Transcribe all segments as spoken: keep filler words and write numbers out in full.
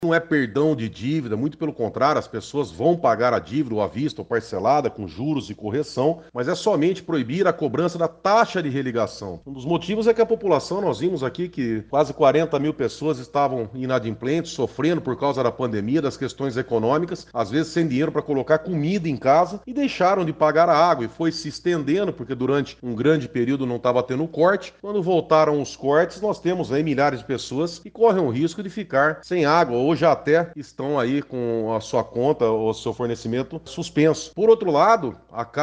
Não é perdão de dívida, muito pelo contrário, as pessoas vão pagar a dívida, ou à vista, ou parcelada, com juros e correção, mas é somente proibir a cobrança da taxa de religação. Um dos motivos é que a população, nós vimos aqui que quase quarenta mil pessoas estavam inadimplentes, sofrendo por causa da pandemia, das questões econômicas, às vezes sem dinheiro para colocar comida em casa, e deixaram de pagar a água, e foi se estendendo, porque durante um grande período não estava tendo corte. Quando voltaram os cortes, nós temos aí milhares de pessoas que correm o risco de ficar sem água, ou já até estão aí com a sua conta ou seu fornecimento suspenso. Por outro lado,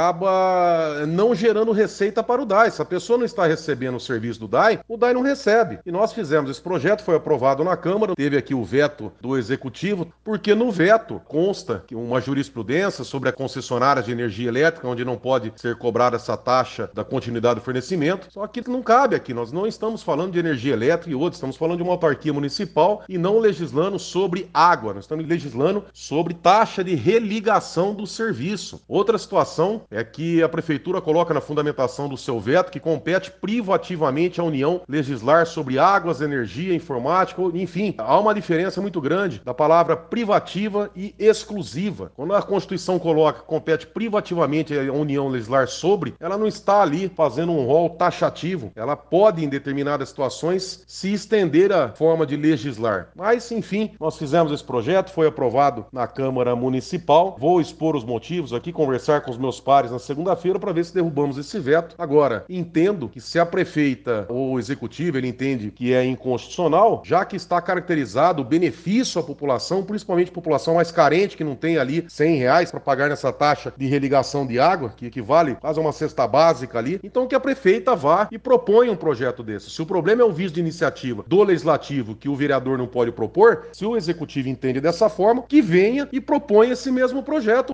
acaba não gerando receita para o D A I. Se a pessoa não está recebendo o serviço do D A I, o D A I não recebe. E nós fizemos esse projeto, foi aprovado na Câmara, teve aqui o veto do Executivo, porque no veto consta que uma jurisprudência sobre a concessionária de energia elétrica, onde não pode ser cobrada essa taxa da continuidade do fornecimento, só que não cabe aqui. Nós não estamos falando de energia elétrica e outros, estamos falando de uma autarquia municipal e não legislando sobre sobre água, nós estamos legislando sobre taxa de religação do serviço. Outra situação é que a Prefeitura coloca na fundamentação do seu veto que compete privativamente à União legislar sobre águas, energia, informática, enfim, há uma diferença muito grande da palavra privativa e exclusiva. Quando a Constituição coloca que compete privativamente à União legislar sobre, ela não está ali fazendo um rol taxativo. Ela pode, em determinadas situações, se estender a forma de legislar. Mas, enfim, nós fizemos esse projeto, foi aprovado na Câmara Municipal. Vou expor os motivos aqui, conversar com os meus pares na segunda-feira para ver se derrubamos esse veto. Agora, entendo que se a prefeita ou o executivo ele entende que é inconstitucional, já que está caracterizado o benefício à população, principalmente a população mais carente, que não tem ali cem reais para pagar nessa taxa de religação de água, que equivale quase a uma cesta básica ali, então que a prefeita vá e proponha um projeto desse. Se o problema é o vício de iniciativa do legislativo que o vereador não pode propor, se o executivo entende dessa forma, que venha e proponha esse mesmo projeto.